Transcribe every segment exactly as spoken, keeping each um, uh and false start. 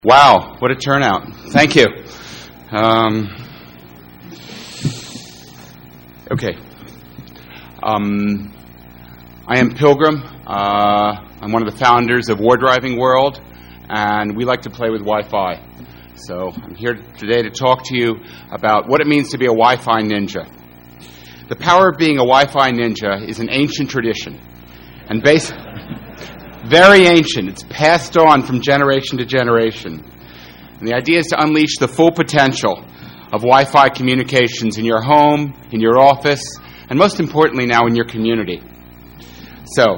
Wow, what a turnout. Thank you. Um, okay. Um, I am Pilgrim. Uh, I'm one of the founders of War Driving World, and we like to play with Wi-Fi. So I'm here today to talk to you about what it means to be a Wi-Fi ninja. The power of being a Wi-Fi ninja is an ancient tradition, and based... very ancient. It's passed on from generation to generation. And the idea is to unleash the full potential of Wi-Fi communications in your home, in your office, and most importantly now in your community. So,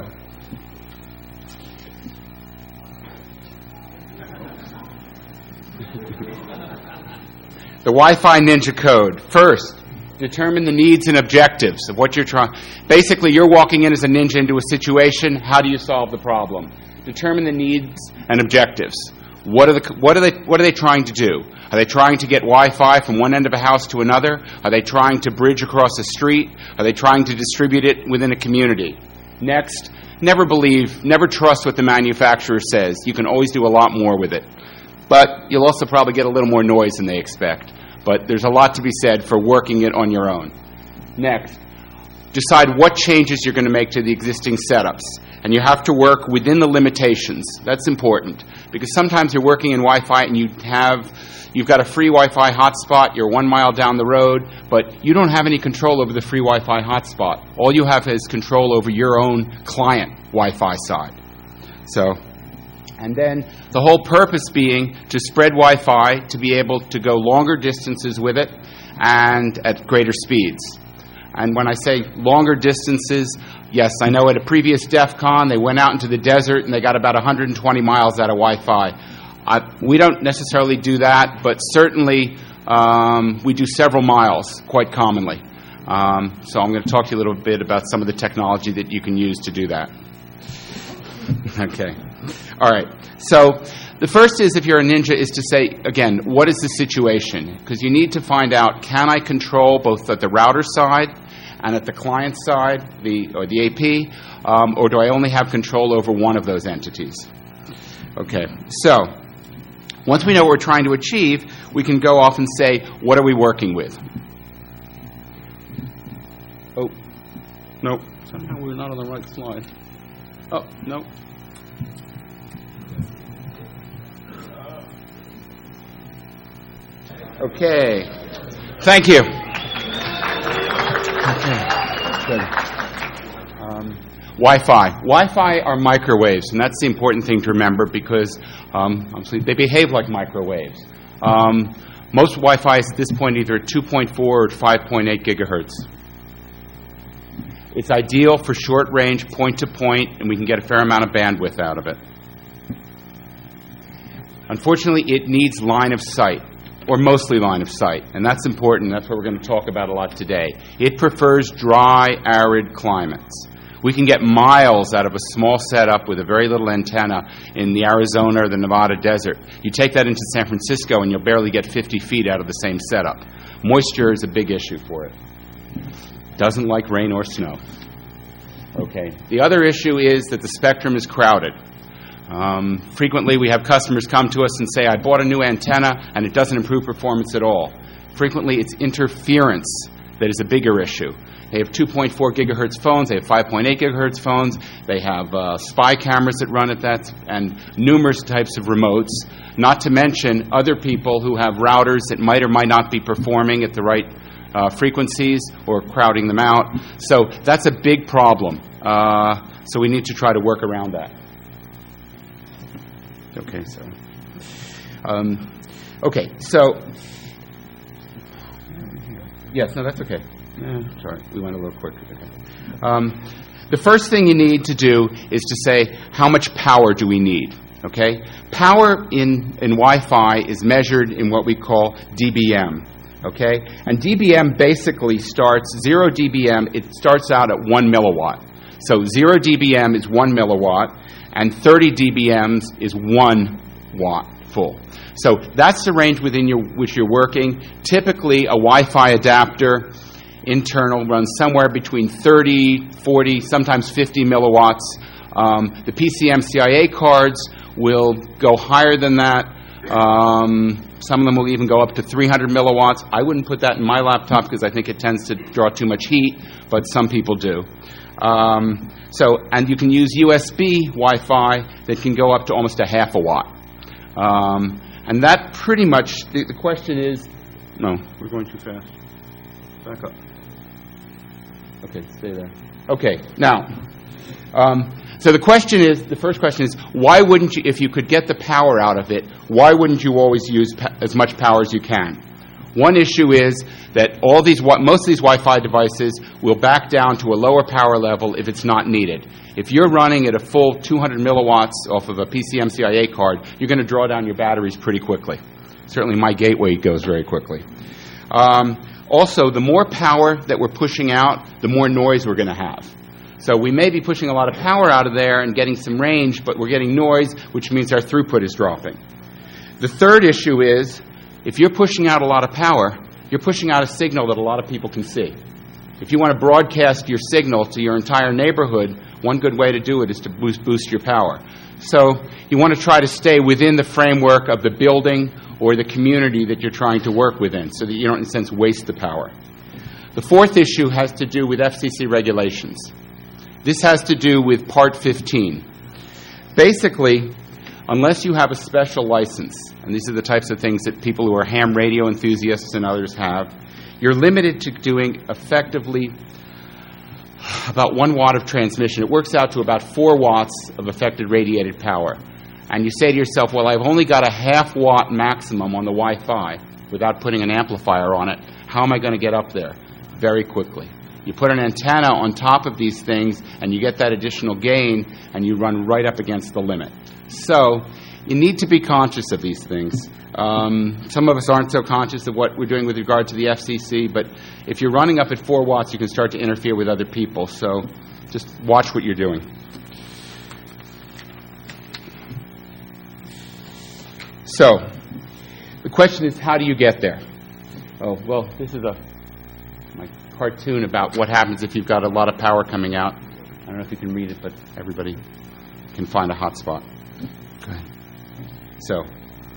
the Wi-Fi Ninja Code. First, determine the needs and objectives of what you're trying. Basically, you're walking in as a ninja into a situation. How do you solve the problem? Determine the needs and objectives. What are the what are they what are they trying to do? Are they trying to get Wi-Fi from one end of a house to another? Are they trying to bridge across a street? Are they trying to distribute it within a community? Next, never believe, never trust what the manufacturer says. You can always do a lot more with it. But you'll also probably get a little more noise than they expect. But there's a lot to be said for working it on your own. Next, decide what changes you're going to make to the existing setups. And you have to work within the limitations. That's important. Because sometimes you're working in Wi-Fi and you have, you've got a free Wi-Fi hotspot, you're one mile down the road, but you don't have any control over the free Wi-Fi hotspot. All you have is control over your own client Wi-Fi side. So... And then the whole purpose being to spread Wi-Fi, to be able to go longer distances with it and at greater speeds. And when I say longer distances, yes, I know at a previous DEF CON they went out into the desert and they got about one hundred twenty miles out of Wi-Fi. Uh, we don't necessarily do that, but certainly um, we do several miles quite commonly. Um, so I'm going to talk to you a little bit about some of the technology that you can use to do that. Okay. All right. So the first is, if you're a ninja, is to say, again, what is the situation? Because you need to find out, can I control both at the router side and at the client side, the or the A P, um, or do I only have control over one of those entities? Okay. So once we know what we're trying to achieve, we can go off and say, what are we working with? Oh, no. Somehow we're not on the right slide. Oh, no. Okay. Thank you. Okay. Good. Um, Wi-Fi. Wi-Fi are microwaves, and that's the important thing to remember because um, obviously they behave like microwaves. Um, most Wi-Fi is at this point either at two point four or five point eight gigahertz. It's ideal for short-range, point-to-point, and we can get a fair amount of bandwidth out of it. Unfortunately, it needs line of sight, or mostly line of sight, and that's important. That's what we're going to talk about a lot today. It prefers dry, arid climates. We can get miles out of a small setup with a very little antenna in the Arizona or the Nevada desert. You take that into San Francisco, and you'll barely get fifty feet out of the same setup. Moisture is a big issue for it. Doesn't like rain or snow. Okay. The other issue is that the spectrum is crowded. Um, frequently, we have customers come to us and say, I bought a new antenna, and it doesn't improve performance at all. Frequently, it's interference that is a bigger issue. They have two point four gigahertz phones. They have five point eight gigahertz phones. They have uh, spy cameras that run at that, and numerous types of remotes, not to mention other people who have routers that might or might not be performing at the right uh, frequencies or crowding them out. So that's a big problem. Uh, so we need to try to work around that. Okay, so, um, okay, so, yes, no, that's okay. Eh, sorry, we went a little quick. Okay. Um, the first thing you need to do is to say, how much power do we need? Okay, power in in Wi-Fi is measured in what we call D B M. Okay, and D B M basically starts zero D B M. It starts out at one milliwatt. So zero D B M is one milliwatt. And thirty D B Ms is one watt full. So that's the range within your, which you're working. Typically, a Wi-Fi adapter internal runs somewhere between thirty, forty, sometimes fifty milliwatts. Um, the P C M C I A cards will go higher than that. Um, some of them will even go up to three hundred milliwatts. I wouldn't put that in my laptop because I think it tends to draw too much heat, but some people do. Um, so, and you can use U S B Wi-Fi that can go up to almost a half a watt. Um, and that pretty much, the, the question is, no, we're going too fast. Back up. Okay, stay there. Okay, now, um, so the question is, the first question is, why wouldn't you, if you could get the power out of it, why wouldn't you always use pa- as much power as you can? One issue is that all these, most of these Wi-Fi devices will back down to a lower power level if it's not needed. If you're running at a full two hundred milliwatts off of a P C M C I A card, you're going to draw down your batteries pretty quickly. Certainly my gateway goes very quickly. Um, also, the more power that we're pushing out, the more noise we're going to have. So we may be pushing a lot of power out of there and getting some range, but we're getting noise, which means our throughput is dropping. The third issue is, if you're pushing out a lot of power, you're pushing out a signal that a lot of people can see. If you want to broadcast your signal to your entire neighborhood, one good way to do it is to boost, boost your power. So you want to try to stay within the framework of the building or the community that you're trying to work within so that you don't, in a sense, waste the power. The fourth issue has to do with F C C regulations. This has to do with Part fifteen. Basically, unless you have a special license, and these are the types of things that people who are ham radio enthusiasts and others have, you're limited to doing effectively about one watt of transmission. It works out to about four watts of affected radiated power. And you say to yourself, well, I've only got a half watt maximum on the Wi-Fi without putting an amplifier on it. How am I going to get up there? Very quickly. You put an antenna on top of these things, and you get that additional gain, and you run right up against the limit. So you need to be conscious of these things. Um, some of us aren't so conscious of what we're doing with regard to the F C C, but if you're running up at four watts, you can start to interfere with other people. So just watch what you're doing. So the question is, how do you get there? Oh, well, this is a my cartoon about what happens if you've got a lot of power coming out. I don't know if you can read it, but everybody can find a hot spot. Go ahead. So,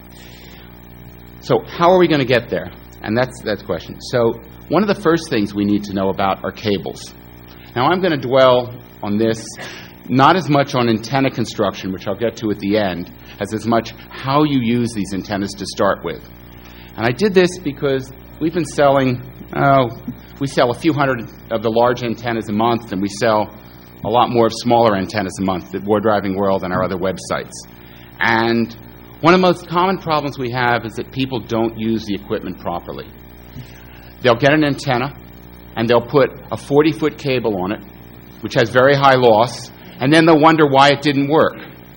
so how are we going to get there? And that's that's the question. So one of the first things we need to know about are cables. Now I'm going to dwell on this, not as much on antenna construction, which I'll get to at the end, as as much how you use these antennas to start with. And I did this because we've been selling, oh, we sell a few hundred of the large antennas a month, and we sell a lot more of smaller antennas a month at War Driving World and our other websites. And one of the most common problems we have is that people don't use the equipment properly. They'll get an antenna, and they'll put a forty-foot cable on it, which has very high loss, and then they'll wonder why it didn't work.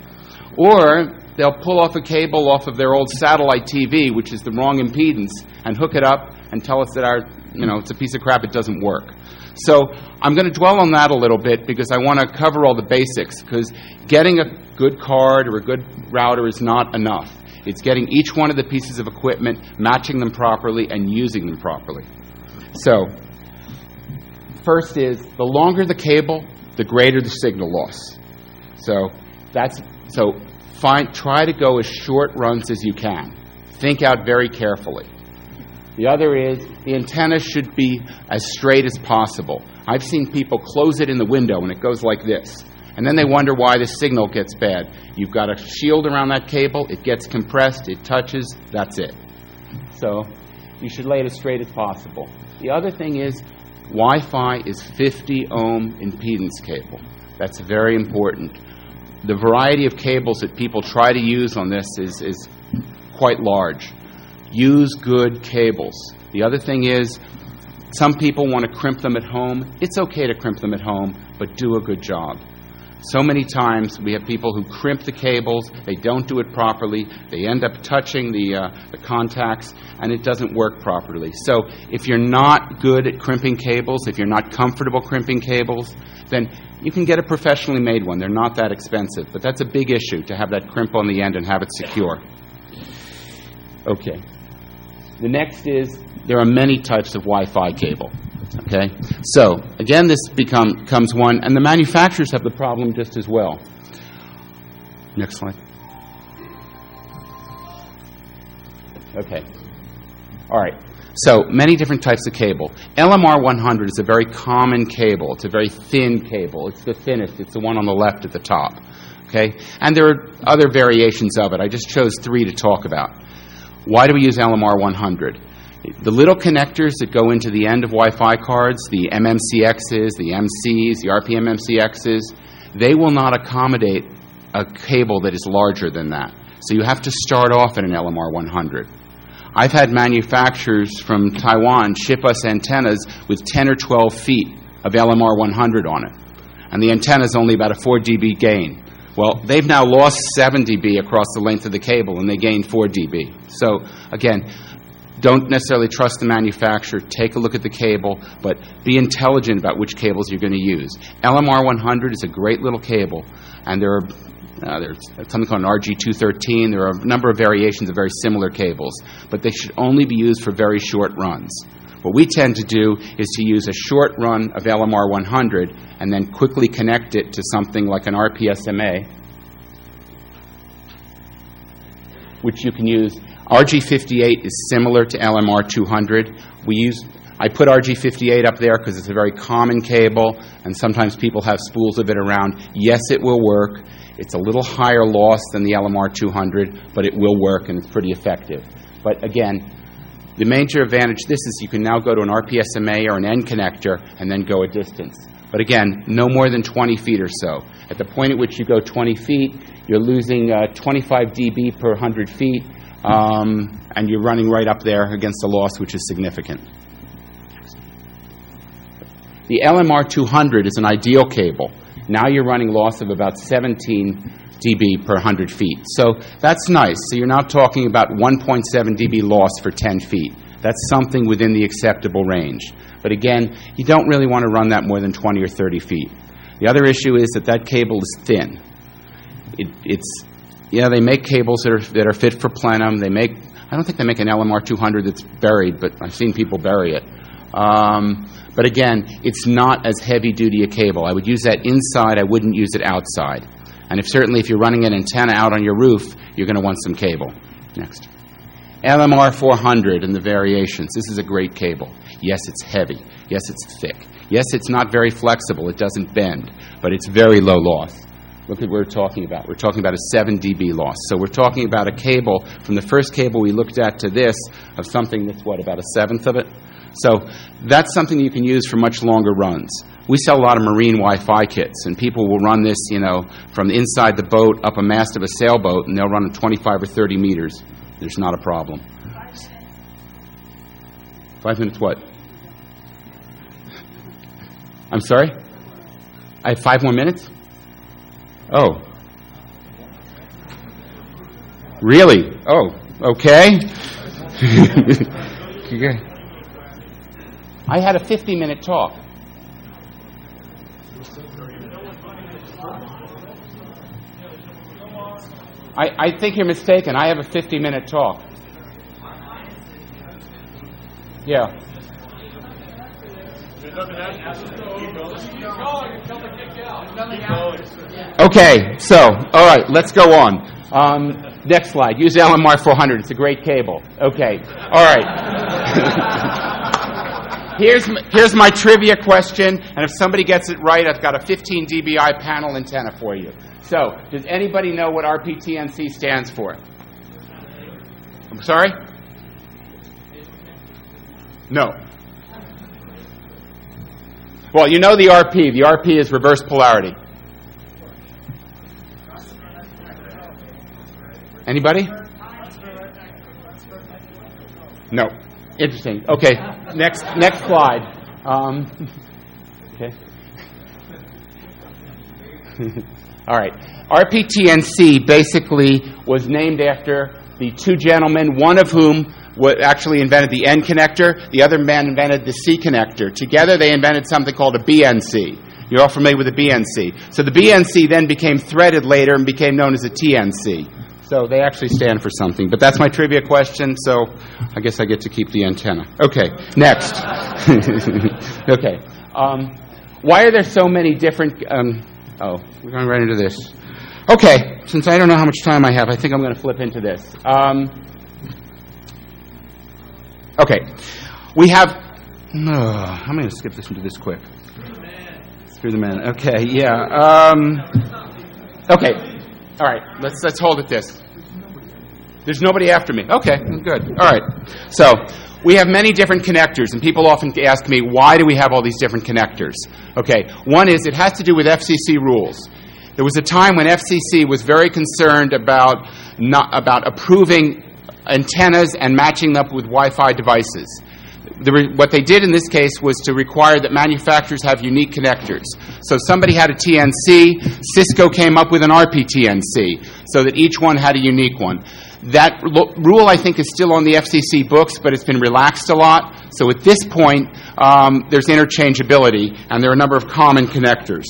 Or they'll pull off a cable off of their old satellite T V, which is the wrong impedance, and hook it up and tell us that our, you know, it's a piece of crap, it doesn't work. So I'm going to dwell on that a little bit because I want to cover all the basics, because getting a good card or a good router is not enough. It's getting each one of the pieces of equipment, matching them properly, and using them properly. So first is, the longer the cable, the greater the signal loss. So that's so find try to go as short runs as you can. Think out very carefully. The other is, the antenna should be as straight as possible. I've seen people close it in the window and it goes like this. And then they wonder why the signal gets bad. You've got a shield around that cable, it gets compressed, it touches, that's it. So you should lay it as straight as possible. The other thing is, Wi-Fi is fifty ohm impedance cable. That's very important. The variety of cables that people try to use on this is, is quite large. Use good cables. The other thing is, some people want to crimp them at home. It's okay to crimp them at home, but do a good job. So many times we have people who crimp the cables, they don't do it properly, they end up touching the, uh, the contacts, and it doesn't work properly. So if you're not good at crimping cables, if you're not comfortable crimping cables, then you can get a professionally made one. They're not that expensive, but that's a big issue, to have that crimp on the end and have it secure. Okay. The next is, there are many types of Wi-Fi cable. Okay? So, again, this become, becomes one, and the manufacturers have the problem just as well. Next slide. Okay. All right. So, many different types of cable. L M R one hundred is a very common cable. It's a very thin cable. It's the thinnest. It's the one on the left at the top. Okay? And there are other variations of it. I just chose three to talk about. Why do we use L M R one hundred? The little connectors that go into the end of Wi-Fi cards, the M M C Xs, the M Cs, the R P M M C Xs, they will not accommodate a cable that is larger than that. So you have to start off at an L M R one hundred. I've had manufacturers from Taiwan ship us antennas with ten or twelve feet of L M R one hundred on it. And the antenna is only about a four D B gain. Well, they've now lost seven D B across the length of the cable, and they gained four D B. So, again, don't necessarily trust the manufacturer. Take a look at the cable, but be intelligent about which cables you're going to use. L M R one hundred is a great little cable, and there are Uh, there's something called an R G two thirteen. There are a number of variations of very similar cables, but they should only be used for very short runs. What we tend to do is to use a short run of L M R one hundred and then quickly connect it to something like an R P S M A, which you can use. R G fifty-eight is similar to L M R two hundred. We use I put R G fifty-eight up there because it's a very common cable, and sometimes people have spools of it around. Yes, it will work. It's a little higher loss than the L M R two hundred, but it will work, and it's pretty effective. But again, the major advantage this is you can now go to an R P S M A or an N connector and then go a distance. But again, no more than twenty feet or so. At the point at which you go twenty feet, you're losing uh, twenty-five D B per one hundred feet, um, and you're running right up there against a loss which is significant. The L M R two hundred is an ideal cable. Now you're running loss of about seventeen D B per one hundred feet. So that's nice. So you're now talking about one point seven D B loss for ten feet. That's something within the acceptable range. But again, you don't really want to run that more than twenty or thirty feet. The other issue is that that cable is thin. It, it's, yeah, they make cables that are, that are fit for plenum. They make, I don't think they make an L M R two hundred that's buried, but I've seen people bury it. Um, But again, it's not as heavy-duty a cable. I would use that inside. I wouldn't use it outside. And if certainly if you're running an antenna out on your roof, you're going to want some cable. Next. L M R four hundred and the variations. This is a great cable. Yes, it's heavy. Yes, it's thick. Yes, it's not very flexible. It doesn't bend. But it's very low loss. Look at what we're talking about. We're talking about a seven D B loss. So we're talking about a cable from the first cable we looked at to this of something that's, what, about a seventh of it? So that's something you can use for much longer runs. We sell a lot of marine Wi-Fi kits, and people will run this, you know, from inside the boat up a mast of a sailboat, and they'll run it twenty-five or thirty meters. There's not a problem. Five minutes what? I'm sorry? I have five more minutes? Oh. Really? Oh, okay. Okay. I had a fifty-minute talk. I, I think you're mistaken. I have a fifty-minute talk. Yeah. Okay, so, all right, let's go on. Um, next slide. Use L M R four hundred. It's a great cable. Okay, all right. Here's my, here's my trivia question, and if somebody gets it right, I've got a fifteen D B I panel antenna for you. So, does anybody know what R P T N C stands for? I'm sorry? No. Well, you know the R P. The R P is reverse polarity. Anybody? No. Interesting. Okay. Next. Next slide. Um, okay. All right. R P T N C basically was named after the two gentlemen, one of whom actually invented the N connector. The other man invented the C connector. Together, they invented something called a B N C. You're all familiar with the B N C. So the B N C then became threaded later and became known as a T N C. So they actually stand for something. But that's my trivia question, so I guess I get to keep the antenna. Okay, next. Okay. Um, why are there so many different... Um, oh, we're going right into this. Okay, since I don't know how much time I have, I think I'm going to flip into this. Um, Okay. We have... Uh, I'm going to skip this and do this quick. Through the man. Okay, yeah. Um, okay. All right. Let's let's hold it this. There's nobody after me. Okay, good. All right. So we have many different connectors, and people often ask me, why do we have all these different connectors? Okay. One is it has to do with F C C rules. There was a time when F C C was very concerned about not about approving antennas and matching them up with Wi-Fi devices. The re- what they did in this case was to require that manufacturers have unique connectors. So somebody had a T N C, Cisco came up with an R P T N C, so that each one had a unique one. That lo- rule, I think, is still on the F C C books, but it's been relaxed a lot. So at this point, um, there's interchangeability, and there are a number of common connectors.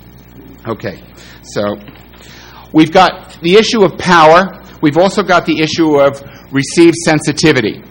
Okay, so we've got the issue of power. We've also got the issue of receive sensitivity.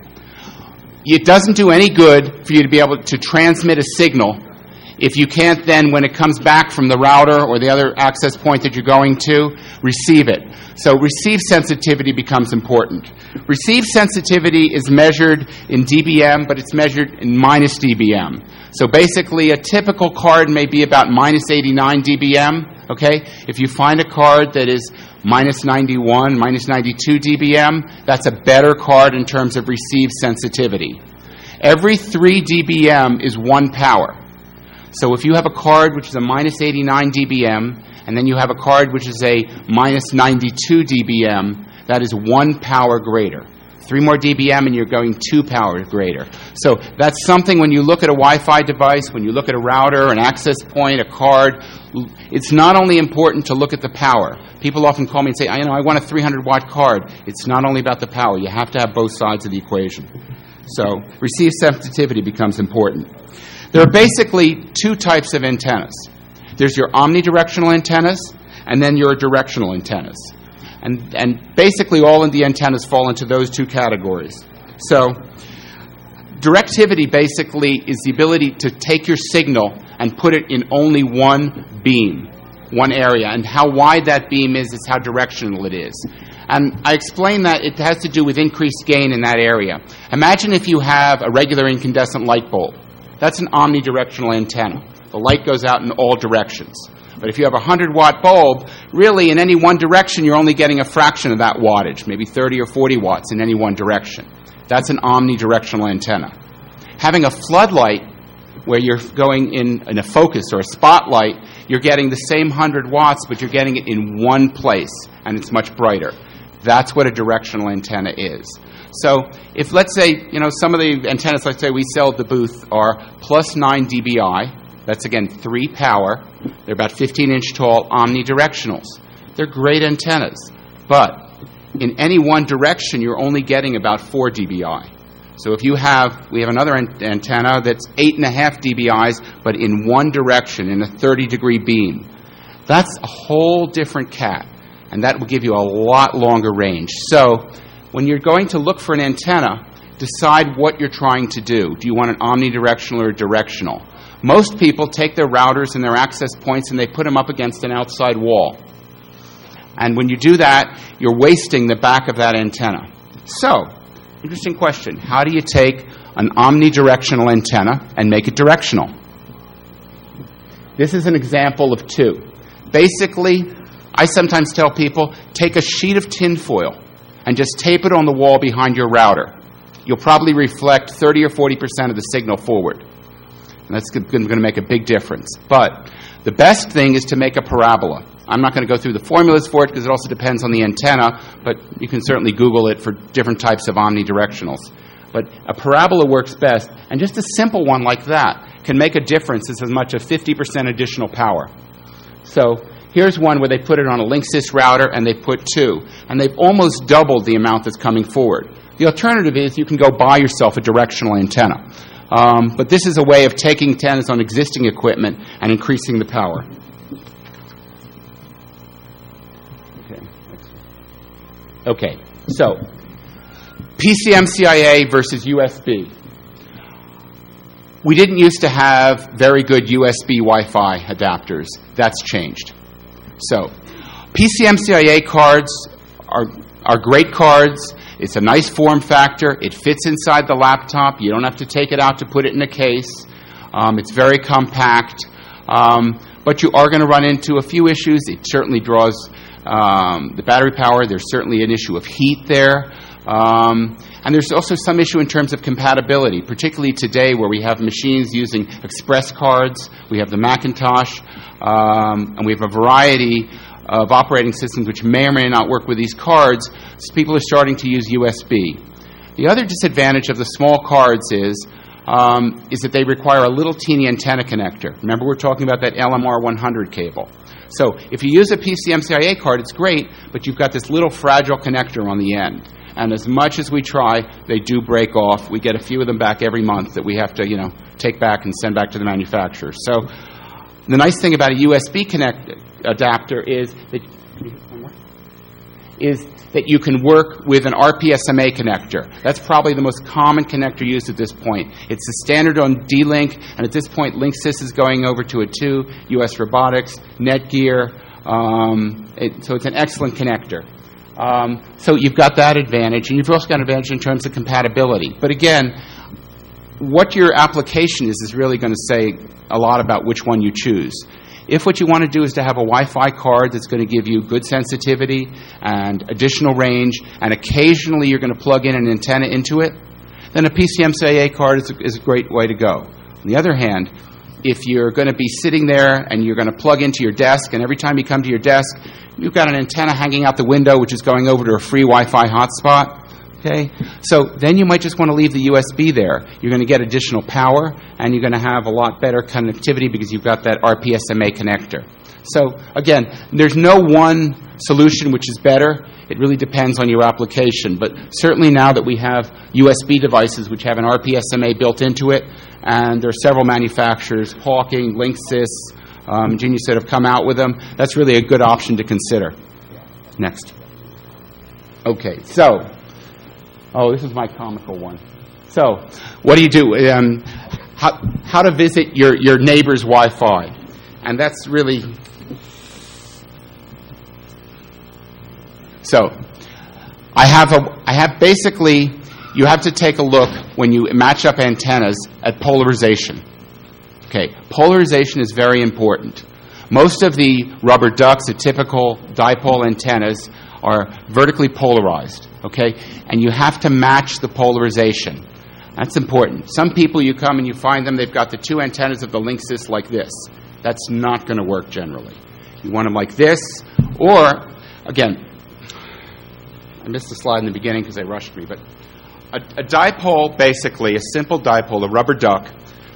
It doesn't do any good for you to be able to transmit a signal if you can't then, when it comes back from the router or the other access point that you're going to, receive it. So receive sensitivity becomes important. Receive sensitivity is measured in D B M, but it's measured in minus D B M. So basically, a typical card may be about minus eighty-nine D B M, okay? If you find a card that is minus ninety-one, minus ninety-two D B M, that's a better card in terms of receive sensitivity. Every three D B M is one power. So if you have a card which is a minus eighty-nine D B M, and then you have a card which is a minus ninety-two D B M, that is one power greater. Three more D B M and you're going two power greater. So that's something when you look at a Wi-Fi device, when you look at a router, an access point, a card, it's not only important to look at the power. People often call me and say, I, you know, I want a three hundred watt card. It's not only about the power. You have to have both sides of the equation. So receive sensitivity becomes important. There are basically two types of antennas. There's your omnidirectional antennas, and then your directional antennas. And, and basically all of the antennas fall into those two categories. So directivity basically is the ability to take your signal and put it in only one beam, one area. And how wide that beam is is how directional it is. And I explain that it has to do with increased gain in that area. Imagine if you have a regular incandescent light bulb. That's an omnidirectional antenna. The light goes out in all directions. But if you have a one hundred watt bulb, really in any one direction you're only getting a fraction of that wattage, maybe thirty or forty watts in any one direction. That's an omnidirectional antenna. Having a floodlight where you're going in, in a focus or a spotlight, you're getting the same one hundred watts, but you're getting it in one place, and it's much brighter. That's what a directional antenna is. So if, let's say, you know, some of the antennas, let's say we sell at the booth are plus nine D B I. That's, again, three power. They're about fifteen inch tall omnidirectionals. They're great antennas. But in any one direction, you're only getting about four D B I. So if you have, we have another an- antenna that's eight point five D B Is, but in one direction, in a thirty degree beam. That's a whole different cat. And that will give you a lot longer range. So when you're going to look for an antenna, decide what you're trying to do. Do you want an omnidirectional or directional? Most people take their routers and their access points and they put them up against an outside wall. And when you do that, you're wasting the back of that antenna. So, interesting question. How do you take an omnidirectional antenna and make it directional? This is an example of two. Basically, I sometimes tell people, take a sheet of tinfoil and just tape it on the wall behind your router. You'll probably reflect thirty or forty percent of the signal forward. And that's going to make a big difference. But the best thing is to make a parabola. I'm not going to go through the formulas for it because it also depends on the antenna, but you can certainly Google it for different types of omnidirectionals. But a parabola works best, and just a simple one like that can make a difference. It's as much as fifty percent additional power. So here's one where they put it on a Linksys router and they put two, and they've almost doubled the amount that's coming forward. The alternative is you can go buy yourself a directional antenna. Um, but this is a way of taking antennas on existing equipment and increasing the power. Okay. Okay. So, P C M C I A versus U S B. We didn't used to have very good U S B Wi-Fi adapters. That's changed. So, P C M C I A cards are are great cards. It's a nice form factor. It fits inside the laptop. You don't have to take it out to put it in a case. Um, it's very compact. Um, but you are going to run into a few issues. It certainly draws um, the battery power. There's certainly an issue of heat there. Um, and there's also some issue in terms of compatibility, particularly today where we have machines using express cards. We have the Macintosh, um, and we have a variety of operating systems which may or may not work with these cards. So people are starting to use U S B. The other disadvantage of the small cards is Um, is that they require a little teeny antenna connector. Remember, we're talking about that L M R one hundred cable. So if you use a P C M C I A card, it's great, but you've got this little fragile connector on the end. And as much as we try, they do break off. We get a few of them back every month that we have to, you know, take back and send back to the manufacturer. So the nice thing about a U S B connect adapter is that is that you can work with an R P S M A connector. That's probably the most common connector used at this point. It's the standard on D-Link, and at this point, Linksys is going over to it too, U S Robotics, Netgear. Um, it, so it's an excellent connector. Um, so you've got that advantage, and you've also got an advantage in terms of compatibility. But again, what your application is is really going to say a lot about which one you choose. If what you want to do is to have a Wi-Fi card that's going to give you good sensitivity and additional range, and occasionally you're going to plug in an antenna into it, then a P C M C I A card is a, is a great way to go. On the other hand, if you're going to be sitting there and you're going to plug into your desk, and every time you come to your desk, you've got an antenna hanging out the window which is going over to a free Wi-Fi hotspot, okay? So then you might just want to leave the U S B there. You're going to get additional power, and you're going to have a lot better connectivity because you've got that R P S M A connector. So again, there's no one solution which is better. It really depends on your application. But certainly now that we have U S B devices which have an R P S M A built into it, and there are several manufacturers, Hawking, Linksys, um, Genius, that have come out with them, that's really a good option to consider. Next. Okay, so... Oh, this is my comical one. So, what do you do? Um, how, how to visit your, your neighbor's Wi-Fi. And that's really... So, I have, a, I have basically, you have to take a look when you match up antennas at polarization. Okay, polarization is very important. Most of the rubber ducks, the typical dipole antennas, are vertically polarized, okay? And you have to match the polarization. That's important. Some people, you come and you find them, they've got the two antennas of the Linksys like this. That's not going to work generally. You want them like this, or, again, I missed the slide in the beginning because they rushed me, but a, a dipole, basically, a simple dipole, a rubber duck,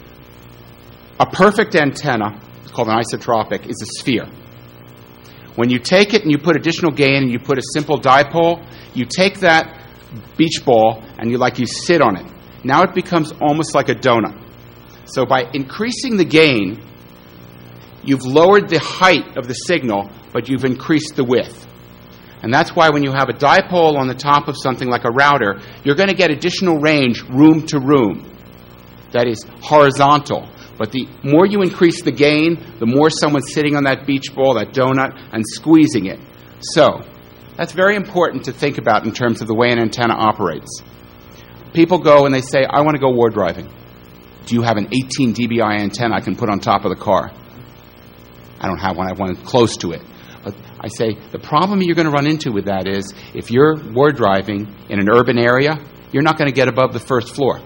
a perfect antenna, it's called an isotropic, is a sphere. When you take it and you put additional gain and you put a simple dipole, you take that beach ball and you like you sit on it. Now it becomes almost like a donut. So by increasing the gain, you've lowered the height of the signal, but you've increased the width. And that's why when you have a dipole on the top of something like a router, you're going to get additional range room to room. That is horizontal. But the more you increase the gain, the more someone's sitting on that beach ball, that donut, and squeezing it. So that's very important to think about in terms of the way an antenna operates. People go and they say, I want to go war driving. Do you have an eighteen D B I antenna I can put on top of the car? I don't have one. I have one close to it. But I say, the problem you're going to run into with that is, if you're war driving in an urban area, you're not going to get above the first floor.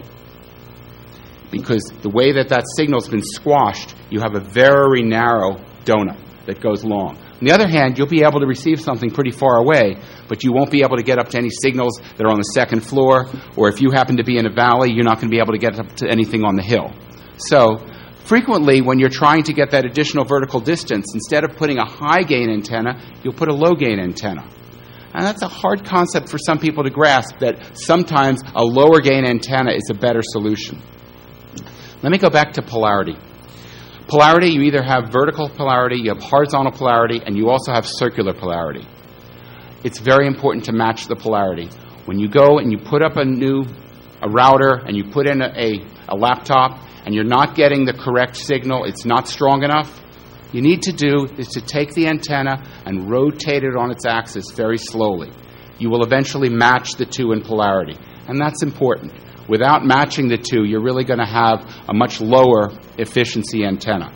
Because the way that that signal's been squashed, you have a very narrow donut that goes long. On the other hand, you'll be able to receive something pretty far away, but you won't be able to get up to any signals that are on the second floor, or if you happen to be in a valley, you're not going to be able to get up to anything on the hill. So frequently, when you're trying to get that additional vertical distance, instead of putting a high-gain antenna, you'll put a low-gain antenna. And that's a hard concept for some people to grasp, that sometimes a lower-gain antenna is a better solution. Let me go back to polarity. Polarity, you either have vertical polarity, you have horizontal polarity, and you also have circular polarity. It's very important to match the polarity. When you go and you put up a new a router and you put in a, a, a laptop and you're not getting the correct signal, it's not strong enough, you need to do is to take the antenna and rotate it on its axis very slowly. you will eventually match the two in polarity. And that's important. Without matching the two, you're really going to have a much lower efficiency antenna.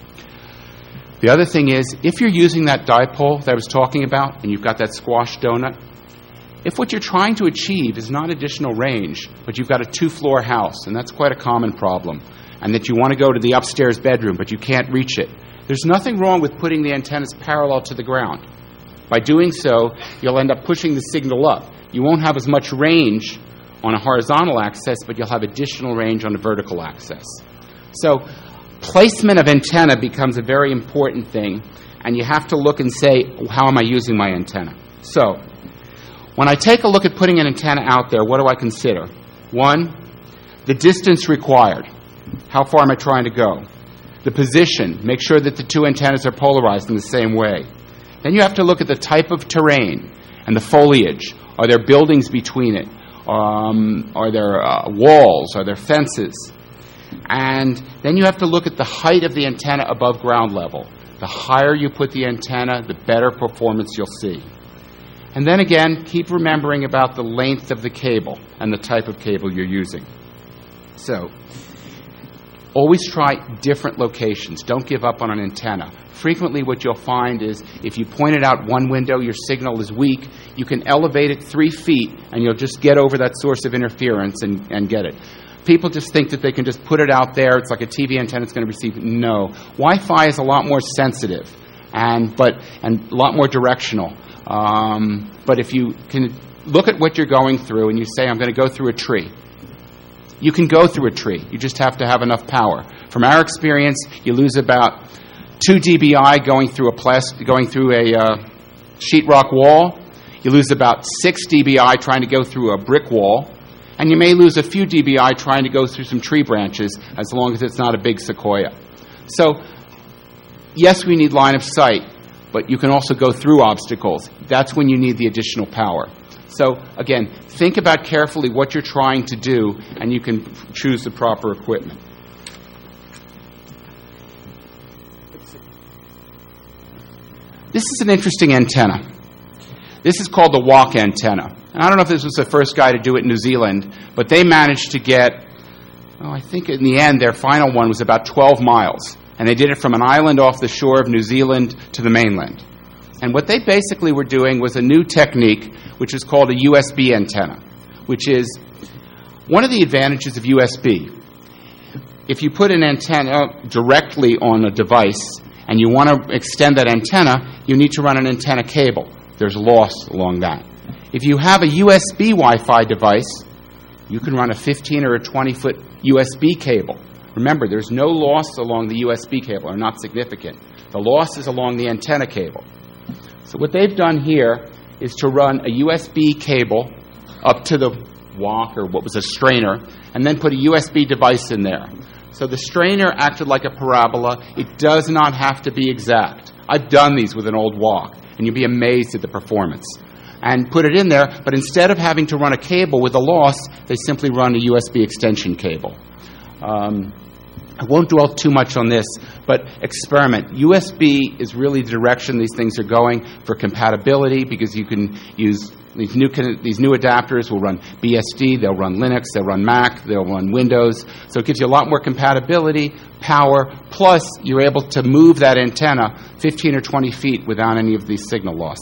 The other thing is, if you're using that dipole that I was talking about, and you've got that squash donut, if what you're trying to achieve is not additional range, but you've got a two-floor house, and that's quite a common problem, and that you want to go to the upstairs bedroom, but you can't reach it, there's nothing wrong with putting the antennas parallel to the ground. By doing so, you'll end up pushing the signal up. You won't have as much range on a horizontal axis, but you'll have additional range on a vertical axis. So placement of antenna becomes a very important thing, and you have to look and say, how am I using my antenna? So when I take a look at putting an antenna out there, what do I consider? One, the distance required. How far am I trying to go? The position. Make sure that the two antennas are polarized in the same way. Then you have to look at the type of terrain and the foliage. Are there buildings between it? Um, are there uh, walls? Are there fences? And then you have to look at the height of the antenna above ground level. The higher you put the antenna, the better performance you'll see. And then again, keep remembering about the length of the cable and the type of cable you're using. So, always try different locations. Don't give up on an antenna. Frequently what you'll find is if you point it out one window, your signal is weak, you can elevate it three feet and you'll just get over that source of interference and, and get it. People just think that they can just put it out there. It's like a T V antenna it's going to receive. No. Wi-Fi is a lot more sensitive and, but, and a lot more directional. Um, but if you can look at what you're going through and you say, I'm going to go through a tree, you can go through a tree. You just have to have enough power. From our experience, you lose about two D B I going through a plastic, going through a uh, sheetrock wall. You lose about six D B I trying to go through a brick wall. And you may lose a few D B I trying to go through some tree branches, as long as it's not a big sequoia. So, yes, we need line of sight, but you can also go through obstacles. That's when you need the additional power. So, again, think about carefully what you're trying to do, and you can choose the proper equipment. This is an interesting antenna. This is called the walk antenna. And I don't know if this was the first guy to do it in New Zealand, but they managed to get, oh, I think in the end their final one was about twelve miles. And they did it from an island off the shore of New Zealand to the mainland. And what they basically were doing was a new technique, which is called a U S B antenna, which is one of the advantages of U S B. If you put an antenna directly on a device and you want to extend that antenna, you need to run an antenna cable. There's loss along that. If you have a U S B Wi-Fi device, you can run a fifteen or a twenty foot U S B cable. Remember, there's no loss along the U S B cable, or not significant. The loss is along the antenna cable. So what they've done here is to run a U S B cable up to the walk, or what was a strainer, and then put a U S B device in there. So the strainer acted like a parabola. It does not have to be exact. I've done these with an old walk, and you'd be amazed at the performance. And put it in there, but instead of having to run a cable with a loss, they simply run a U S B extension cable. Um, I won't dwell too much on this, but experiment. U S B is really the direction these things are going for compatibility, because you can use these new these new adapters will run B S D, they'll run Linux, they'll run Mac, they'll run Windows. So it gives you a lot more compatibility, power, plus you're able to move that antenna fifteen or twenty feet without any of these signal loss.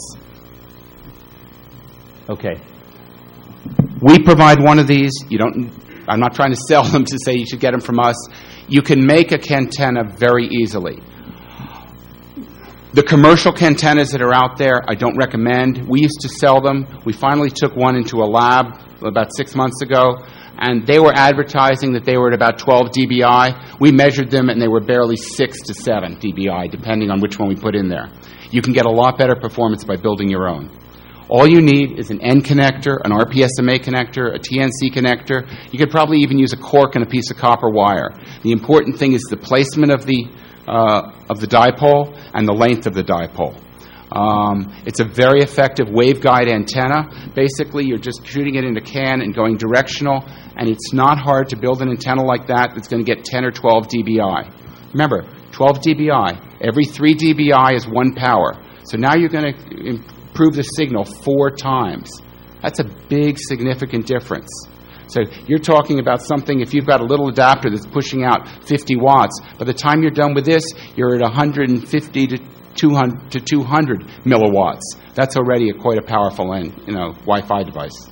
Okay. We provide one of these. You don't. I'm not trying to sell them to say you should get them from us. You can make a cantenna very easily. The commercial cantennas that are out there, I don't recommend. We used to sell them. We finally took one into a lab about six months ago, and they were advertising that they were at about twelve D B I. We measured them, and they were barely six to seven D B I, depending on which one we put in there. You can get a lot better performance by building your own. All you need is an N connector, an R P S M A connector, a T N C connector. You could probably even use a cork and a piece of copper wire. The important thing is the placement of the uh, of the dipole and the length of the dipole. Um, it's a very effective waveguide antenna. Basically, you're just shooting it in a can and going directional, and it's not hard to build an antenna like that that's going to get ten or twelve D B I. Remember, twelve D B I. Every three D B I is one power. So now you're going to improve the signal four times. That's a big, significant difference. So you're talking about something, if you've got a little adapter that's pushing out fifty watts, by the time you're done with this, you're at one hundred fifty to two hundred to two hundred milliwatts. That's already a, quite a powerful, and you know, Wi-Fi device.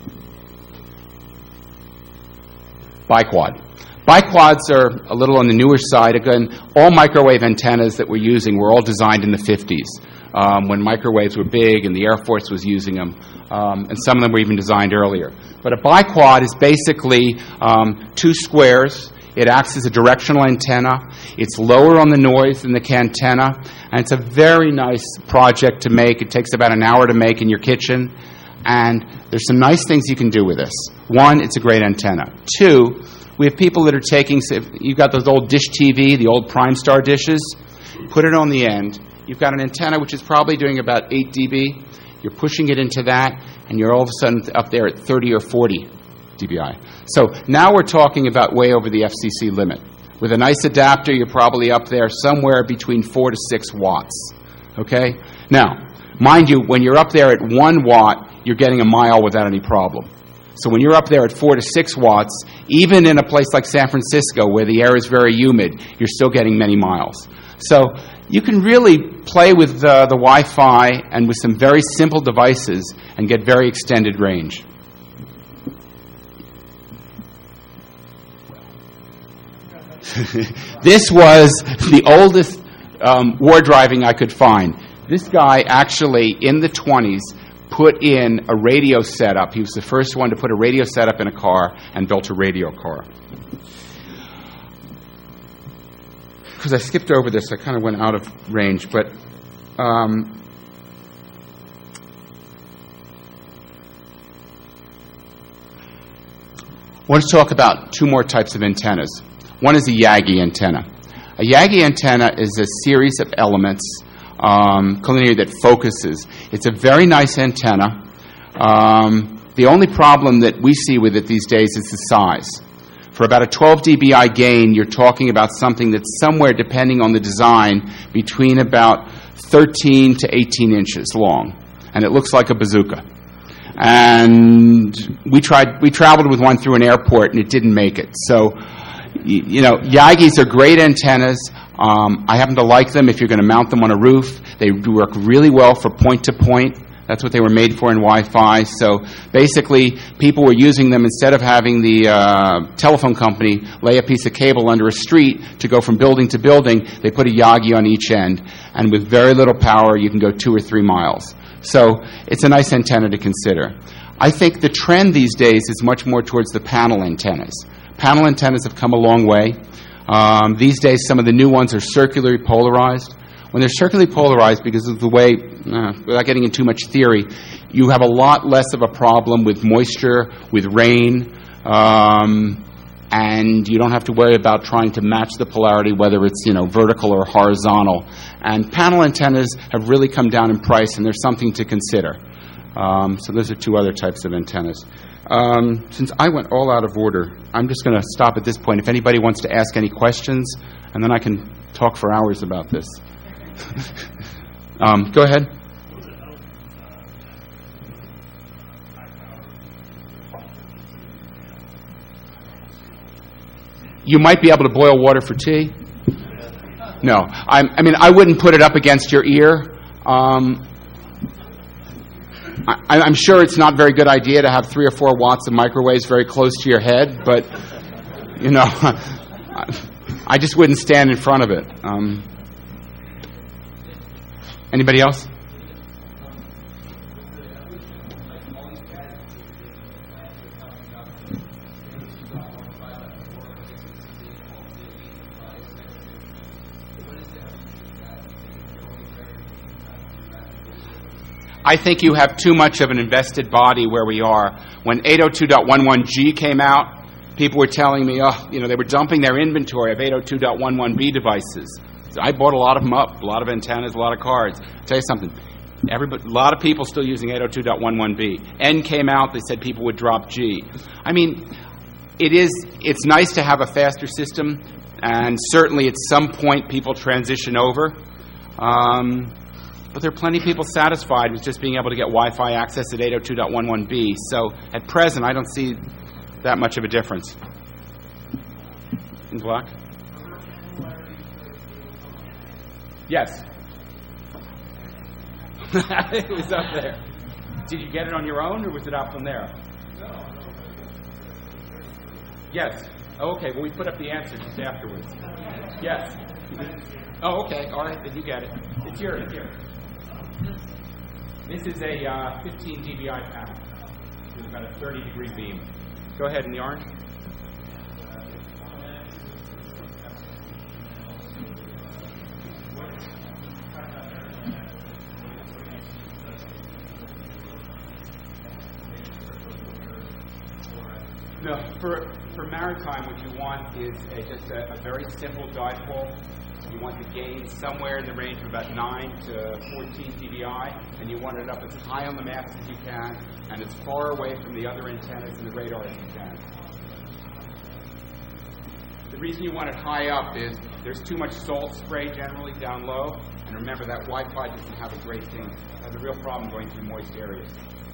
Biquad. Biquads are a little on the newer side. Again, all microwave antennas that we're using were all designed in the fifties, um, when microwaves were big and the Air Force was using them. Um, and some of them were even designed earlier. But a biquad is basically um, two squares. It acts as a directional antenna. It's lower on the noise than the cantenna, and it's a very nice project to make. It takes about an hour to make in your kitchen, and there's some nice things you can do with this. One, it's a great antenna. Two, we have people that are taking, you've got those old dish T V, the old Primestar dishes, put it on the end. You've got an antenna which is probably doing about eight decibels. You're pushing it into that, and you're all of a sudden up there at thirty or forty decibels. So now we're talking about way over the F C C limit. With a nice adapter, you're probably up there somewhere between four to six watts. Okay? Now, mind you, when you're up there at one watt, you're getting a mile without any problem. So when you're up there at four to six watts, even in a place like San Francisco where the air is very humid, you're still getting many miles. So you can really play with uh, the Wi-Fi and with some very simple devices and get very extended range. This was the oldest um, war driving I could find. This guy actually, in the twenties, put in a radio setup. He was the first one to put a radio setup in a car and built a radio car. Because I skipped over this, I kind of went out of range, but um, I want to talk about two more types of antennas. One is a Yagi antenna. A Yagi antenna is a series of elements, um, collinear, that focuses. It's a very nice antenna. Um, the only problem that we see with it these days is the size. For about a twelve decibel gain, you're talking about something that's somewhere, depending on the design, between about thirteen to eighteen inches long. And it looks like a bazooka. And we tried, we traveled with one through an airport, and it didn't make it. So, you, you know, Yagis are great antennas. Um, I happen to like them if you're going to mount them on a roof. They work really well for point-to-point. That's what they were made for in Wi-Fi. So basically, people were using them instead of having the uh, telephone company lay a piece of cable under a street to go from building to building. They put a Yagi on each end, and with very little power, you can go two or three miles. So it's a nice antenna to consider. I think the trend these days is much more towards the panel antennas. Panel antennas have come a long way. Um, these days, some of the new ones are circularly polarized. When they're circularly polarized, because of the way, uh, without getting into too much theory, you have a lot less of a problem with moisture, with rain, um, and you don't have to worry about trying to match the polarity, whether it's, you know, vertical or horizontal. And panel antennas have really come down in price, and there's something to consider. Um, so those are two other types of antennas. Um, since I went all out of order, I'm just going to stop at this point. If anybody wants to ask any questions, and then I can talk for hours about this. um, go ahead. You might be able to boil water for tea. No, I'm, I mean, I wouldn't put it up against your ear. Um, I, I'm sure it's not a very good idea to have three or four watts of microwaves very close to your head, but, you know, I just wouldn't stand in front of it. Um, Anybody else? I think you have too much of an invested body where we are. When eight oh two dot eleven G came out, people were telling me, oh, you know, they were dumping their inventory of eight oh two dot eleven B devices. So I bought a lot of them up, a lot of antennas, a lot of cards. I'll tell you something, everybody, a lot of people still using eight oh two dot eleven B. N came out, they said people would drop G. I mean, it is, it's nice to have a faster system, and certainly at some point people transition over. Um, But there are plenty of people satisfied with just being able to get Wi-Fi access at eight oh two dot eleven b. So at present, I don't see that much of a difference. In black? Yes. It was up there. Did you get it on your own, or was it out from there? Yes. Oh, okay. Well, we put up the answer just afterwards. Yes. Oh, okay. All right. Then you get it. It's yours. It's yours. This is a uh, fifteen D B I panel with about a thirty degree beam. Go ahead in the orange. No, for, for maritime, what you want is a, just a, a very simple dipole. You want the gain somewhere in the range of about nine to fourteen D B I, and you want it up as high on the mast as you can, and as far away from the other antennas and the radar as you can. The reason you want it high up is there's too much salt spray generally down low, and remember that Wi-Fi doesn't have a great thing. It has a real problem going through moist areas.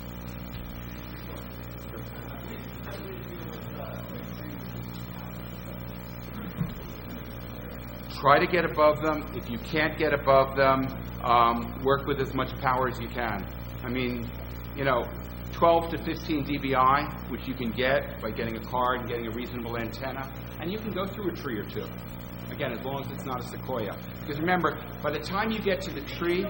Try to get above them. If you can't get above them, um, work with as much power as you can. I mean, you know, twelve to fifteen D B I, which you can get by getting a card and getting a reasonable antenna, and you can go through a tree or two. Again, as long as it's not a sequoia. Because remember, by the time you get to the tree...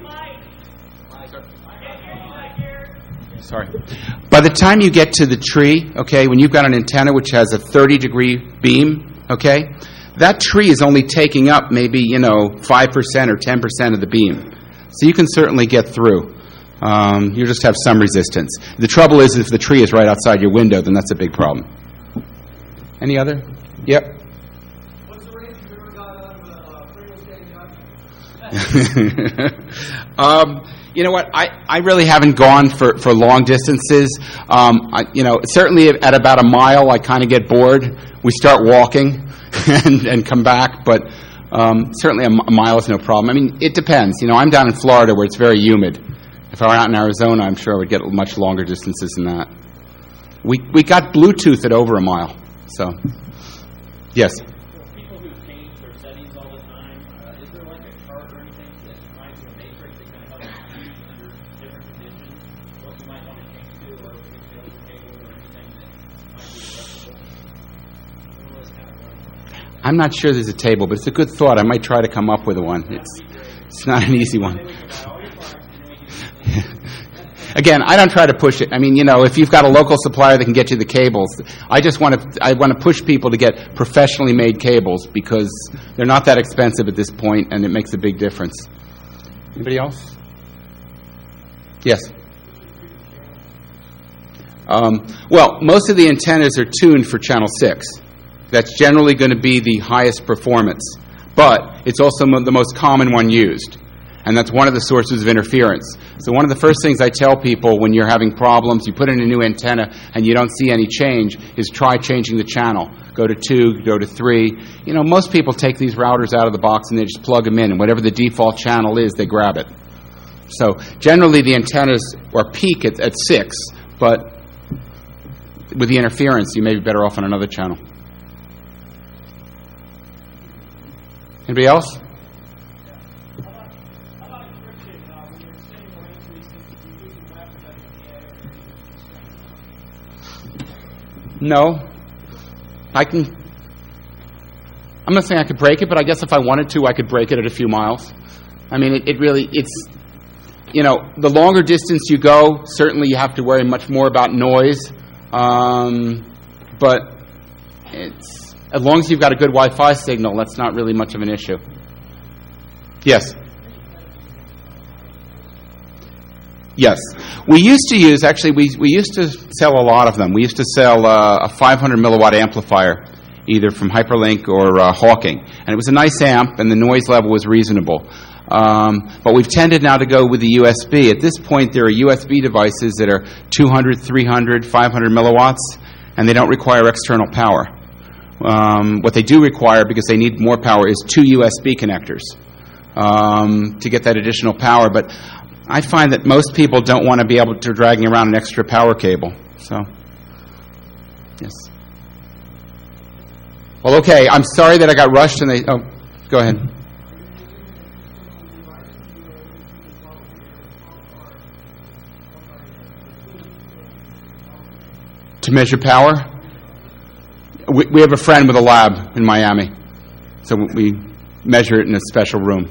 Sorry. By the time you get to the tree, okay, when you've got an antenna which has a thirty degree beam, okay, that tree is only taking up maybe, you know, five percent or ten percent of the beam. So you can certainly get through. Um, you just have some resistance. The trouble is if the tree is right outside your window, then that's a big problem. Any other? Yep. What's the range you've ever got out of a uh, Pringles candy gun? um, you know what? I, I really haven't gone for, for long distances. Um, I, you know, certainly at about a mile, I kind of get bored. We start walking and, and come back, but um, certainly a, m- a mile is no problem. I mean, it depends. You know, I'm down in Florida where it's very humid. If I were out in Arizona, I'm sure I would get much longer distances than that. We we got Bluetooth at over a mile, so yes. People who change their settings all the time, uh, is there like a chart or anything that reminds you of Matrix that kind of helps you under different conditions, what you might want to change to, or if you fail the cable or anything that might be adjustable? What was kind of going on? I'm not sure there's a table, but it's a good thought. I might try to come up with one. It's it's not an easy one. Again, I don't try to push it. I mean, you know, if you've got a local supplier that can get you the cables, I just want to I want to push people to get professionally made cables because they're not that expensive at this point, and it makes a big difference. Anybody else? Yes. Um, well, most of the antennas are tuned for channel six. That's generally going to be the highest performance, but it's also mo- the most common one used. And that's one of the sources of interference. So one of the first things I tell people when you're having problems, you put in a new antenna and you don't see any change, is try changing the channel. Go to two, go to three. You know, most people take these routers out of the box and they just plug them in, and whatever the default channel is, they grab it. So generally the antennas are peak at, at six, but with the interference, you may be better off on another channel. Anybody else? No. I can, I'm not saying I could break it, but I guess if I wanted to, I could break it at a few miles. I mean, it, it really, it's, you know, the longer distance you go, certainly you have to worry much more about noise. Um, but it's, as long as you've got a good Wi-Fi signal, that's not really much of an issue. Yes? Yes. We used to use, actually, we we used to sell a lot of them. We used to sell uh, a five hundred milliwatt amplifier, either from Hyperlink or uh, Hawking. And it was a nice amp, and the noise level was reasonable. Um, but we've tended now to go with the U S B. At this point, there are U S B devices that are two hundred, three hundred, five hundred milliwatts, and they don't require external power. Um, what they do require, because they need more power, is two U S B connectors. um, to get that additional power. But I find that most people don't want to be able to dragging around an extra power cable. So, yes. Well, okay. I'm sorry that I got rushed and they. Oh, go ahead. To measure power, we, we have a friend with a lab in Miami, so we measure it in a special room.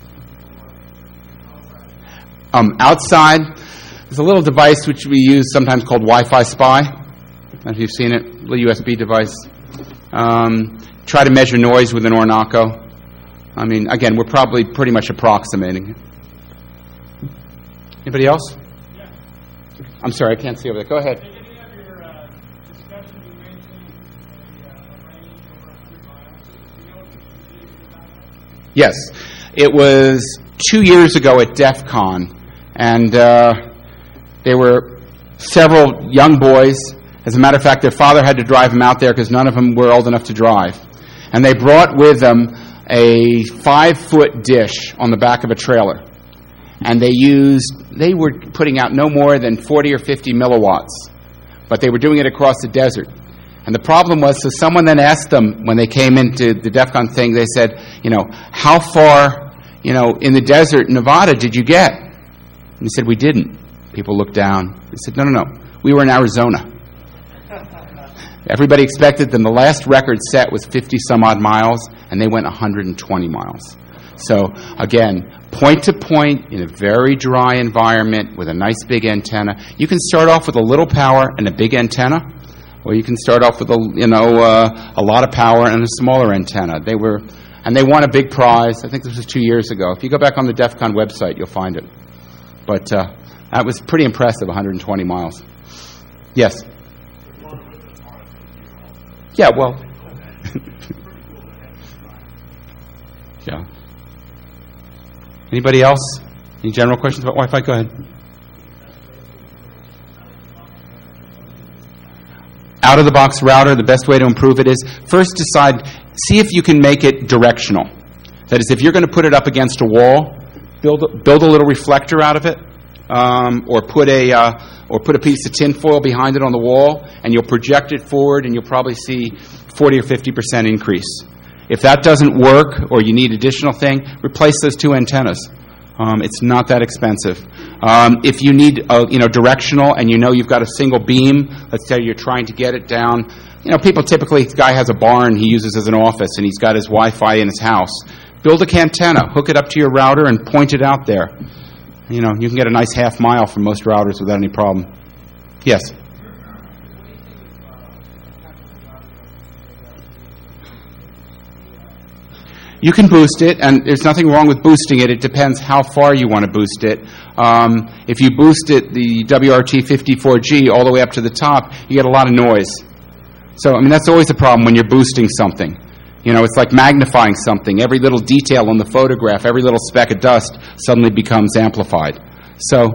Um, outside, there's a little device which we use sometimes called Wi-Fi Spy. I don't know if you've seen it, a little U S B device. Um, try to measure noise with an Ornaco. I mean, again, we're probably pretty much approximating it. Anybody else? Yeah. I'm sorry, I can't see over there. Go ahead. At the beginning of your uh, discussion, you mentioned a, uh, a range over one hundred miles. Do you know what the specifics about that? Yes. It was two years ago at DEF CON, and uh, there were several young boys. As a matter of fact, their father had to drive them out there because none of them were old enough to drive. And they brought with them a five-foot dish on the back of a trailer. And they used, they were putting out no more than forty or fifty milliwatts, but they were doing it across the desert. And the problem was, so someone then asked them when they came into the DEF CON thing, they said, you know, how far, you know, in the desert in Nevada did you get? And he said, we didn't. People looked down. They said, no, no, no, we were in Arizona. Everybody expected them. The last record set was fifty some odd miles, and they went one hundred twenty miles. So, again, point to point in a very dry environment with a nice big antenna. You can start off with a little power and a big antenna, or you can start off with a, you know, uh, a lot of power and a smaller antenna. They were, and they won a big prize. I think this was two years ago. If you go back on the DEF CON website, you'll find it. But uh, that was pretty impressive, one hundred twenty miles. Yes? Yeah, well. Yeah. Anybody else? Any general questions about Wi-Fi? Go ahead. Out-of-the-box router, the best way to improve it is first decide, see if you can make it directional. That is, if you're going to put it up against a wall, build a, build a little reflector out of it, um, or put a uh, or put a piece of tinfoil behind it on the wall, and you'll project it forward, and you'll probably see forty or fifty percent increase. If that doesn't work, or you need additional thing, replace those two antennas. Um, it's not that expensive. Um, if you need, uh, you know, directional, and you know you've got a single beam, let's say you're trying to get it down. You know, people typically, this guy has a barn he uses as an office, and he's got his Wi-Fi in his house. Build a antenna, hook it up to your router, and point it out there. You know, you can get a nice half mile from most routers without any problem. Yes? You can boost it, and there's nothing wrong with boosting it. It depends how far you want to boost it. Um, if you boost it, the W R T fifty-four G, all the way up to the top, you get a lot of noise. So, I mean, that's always a problem when you're boosting something. You know, it's like magnifying something. Every little detail on the photograph, every little speck of dust suddenly becomes amplified. So,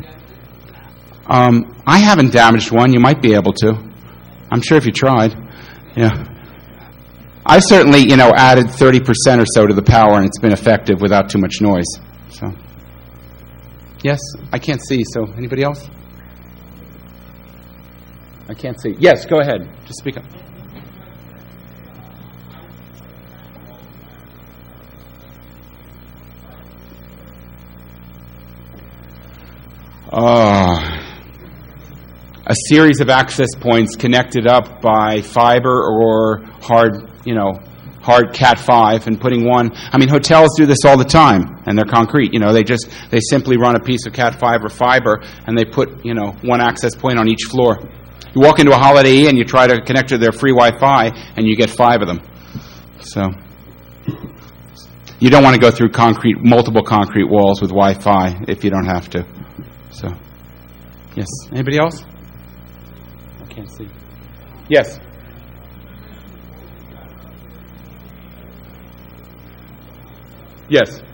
um, I haven't damaged one. You might be able to. I'm sure if you tried. Yeah. I've certainly, you know, added thirty percent or so to the power, and it's been effective without too much noise. So, yes, I can't see. So, anybody else? I can't see. Yes, go ahead. Just speak up. Uh, a series of access points connected up by fiber or hard, you know, hard cat five, and putting one. I mean, hotels do this all the time, and they're concrete. You know, they just, they simply run a piece of cat five or fiber, and they put, you know, one access point on each floor. You walk into a Holiday Inn, you try to connect to their free Wi-Fi, and you get five of them. So, you don't want to go through concrete, multiple concrete walls with Wi-Fi if you don't have to. So, yes. Anybody else? I can't see. Yes. Yes.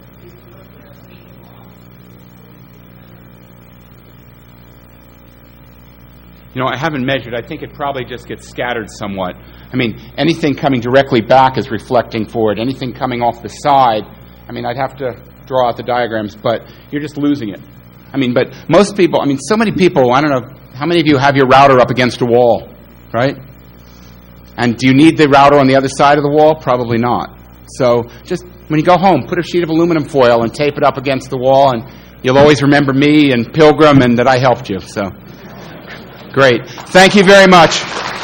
You know, I haven't measured. I think it probably just gets scattered somewhat. I mean, anything coming directly back is reflecting forward. Anything coming off the side I mean, I'd have to draw out the diagrams, but you're just losing it. I mean, but most people, I mean, so many people, I don't know, how many of you have your router up against a wall, right? And do you need the router on the other side of the wall? Probably not. So just when you go home, put a sheet of aluminum foil and tape it up against the wall, and you'll always remember me and Pilgrim and that I helped you. So, great. Thank you very much.